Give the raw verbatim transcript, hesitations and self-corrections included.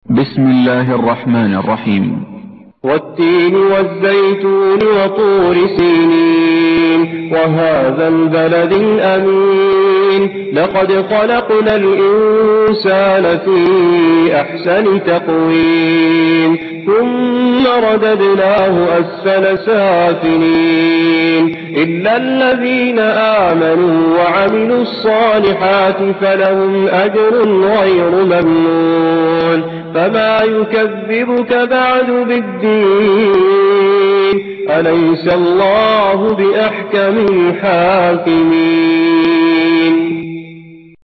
بسم الله الرحمن الرحيم. والتين والزيتون وطور سينين وهذا البلد الأمين لقد خلقنا الإنسان في أحسن تقويم ثم رددناه أسفل سافلين إلا الذين آمنوا وعملوا الصالحات فلهم أجر غير ممنون. فما يكذبك بعد بالدين أليس الله بأحكم الحاكمين.